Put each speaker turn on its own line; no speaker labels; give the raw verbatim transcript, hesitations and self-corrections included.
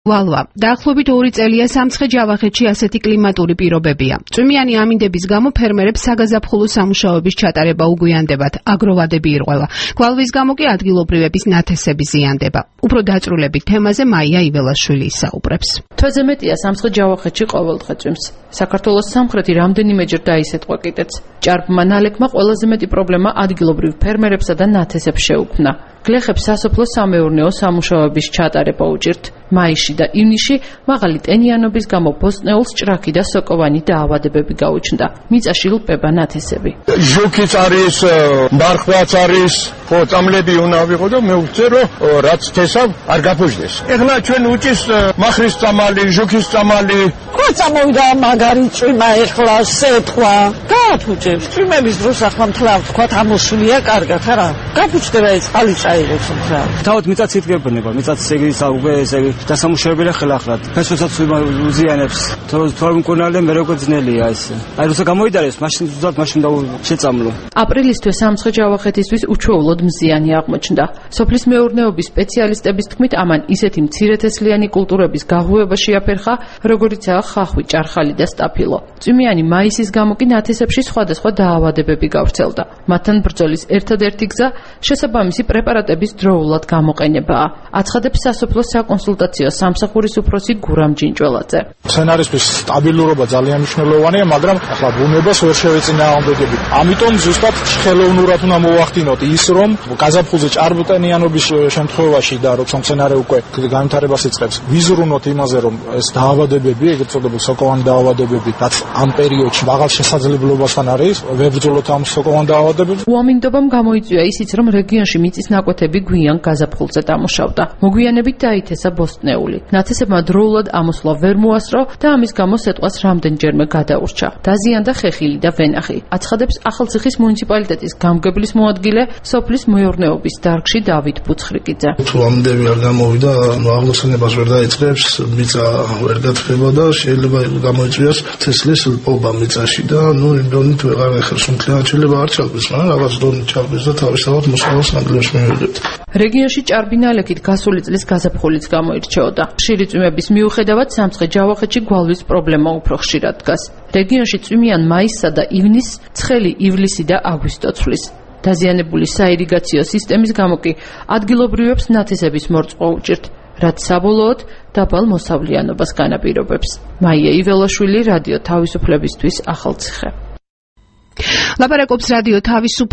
ვალვა. დაახლოებით ორი წელია სამცხე-ჯავახეთში ასეთი კლიმატური პირობებია. წვიმიანი ამინდების გამო ფერმერებს საგაზაფხულო სამუშაოების ჩატარება უგვიანდებათ, აგროვადები ირღვევა. გვალვის გამო კი ადგილობრივების ნათესები ზიანდება. უფრო დაწვრილებით თემაზე მაია იველაშვილი ისაუბრებს.
თვეზე მეტია სამცხე-ჯავახეთში ყოველდღე წვიმს. საქართველოს სამხრეთი რამდენიმეჯერ დაისეტყვა კიდეც. ჭარბმა ნალექმა ყველაზე მეტი პრობლემა ადგილობრივ ფერმერებსა და ნათესებს შეუქმნა. გლეხებს სასოფლო-სამეურნეო სამუშაოების ჩატარება უჭირთ. მაისში და ივნისში მაღალი ტენიანობის გამო ბოსტნეულს ჭრაქი და სოკოვანი დაავადებები გაუჩნდა. მიწაში ილპება ნათესები.
ჟუქიც არის, მარხვაც არის, ხო, წამლები უნდა ვიყო და მე ვწერ რომ რაც თესავ არ გაფუძდეს. ეხლა ჩვენ უჭის მახვრის წამალი, ჟუქის წამალი.
ხო, წამოვიდა მაგარი წვიმა ეხლა სეთქვა. გააფუჭებს. წვიმების დროს ახლა მთლავ თქვა ამოსულია კარგად, არა? გაფუჭდება ეს წყალი წაიღებს მთლავ.
თავად მიწაც იტკებონება, მიწაც ეგ უკვე ეს დასამუშავებელი ხელახლად. ფესვსაც უზიანებს. თორემ მკურნალია მე როგორ ძნელია ეს. აი როცა გამოიდარეს, მაშინ ზუსტად მაშინ და შეწამლო.
აპრილისთვის სამცხე-ჯავახეთისთვის უჩვეულოდ მზიანი აღმოჩნდა. სოფლის მეურნეობის სპეციალისტების თქმით, ამან ისეთი მცირეთესლიანი კულტურების გაღვივება შეაფერხა, როგორიცაა ხახვი, ჭარხალი და სტაფილო. წვიმიანი მაისის გამო კი ნათესებში სხვადასხვა დაავადებები გავრცელდა. მათთან ბრძოლის ერთადერთი გზა შესაბამისი პრეპარატების დროულად გამოყენებაა. აცხადებს სასოფლო საკონსულტაციო სამსახურის უფროსი გურამ ჯინჭველაძე.
სცენარისთვის სტაბილურობა ძალიან მნიშვნელოვანია, მაგრამ ახლა ბუნებას ვერ შევეწინააღმდეგებით. ამიტომ ზუსტად ხელოვნურად უნდა მოვახდინოთ ის, რომ გაზაფხულზე ჭარბტენიანობის შემთხვევაში და როცა სცენარი უკვე განვითარებას იწყებს, ვიზრუნოთ იმაზე, რომ ეს დაავადებები, ეგრეთ წოდებული სოკოვანი დაავადებები, რაც ამ პერიოდში მაღალ შესაძლებლობასთან არის, ვებრძოლოთ ამ სოკოვან დაავადებებს.
უამინდობამ გამოიწვია ისიც, რომ რეგიონში მიწის ნაკვეთები გვიან გაზაფხულზე დამუშავდა. მოგვიანებით დაითესა ბოსტნეული. ნათესებმა დროულად ამოსვლა ვერ მოასწრო და ამის გამო სეტყვას რამდენჯერმე გადაურჩა. დაზიანდა ხეხილი და ვენახი. აცხადებს ახალციხის მუნიციპალიტეტის გამგებლის მოადგილე, სოფლის მეურნეობის დარგში დავით ბუცხრიკიძე.
თუ ამდები არ გამოვიდა, აღგზნებას ვერ დაიწყებს, მიწა ვერ გათხრება და შეიძლება გამოიწვიოს თესლის ლპობა მიწაში და ნუ იმ დონით ვეღარ ეხერს უმკლიანად შეიძლება არ ჩალკვის, მაგრამ რაღაც დონით ჩალკვის და თავისთავად მოსავალს ნაკლებს მივიღებთ. რეგიონში ჭარბი ნალექით გასული წლის გაზაფხულიც გამოირჩეოდა. ხშირი წვიმების მიუხედავად სამცხე-ჯავახეთში გვალვის პრობლემა უფრო ხშირად დგას. რეგიონში წვიმიან მაისსა და ივნისს, ცხელი ივლისი და აგვისტო ცვლის. დაზიანებული საირიგაციო სისტემის გამო კი ადგილობრივებს ნათესების მორწყვა უჭირთ, რაც საბოლოოდ დაბალ მოსავლიანობას განაპირობებს. მაია იველაშვილი, რადიო თავისუფლებისთვის, ახალციხე.
ლაპარაკობს რადიო თავისუფლების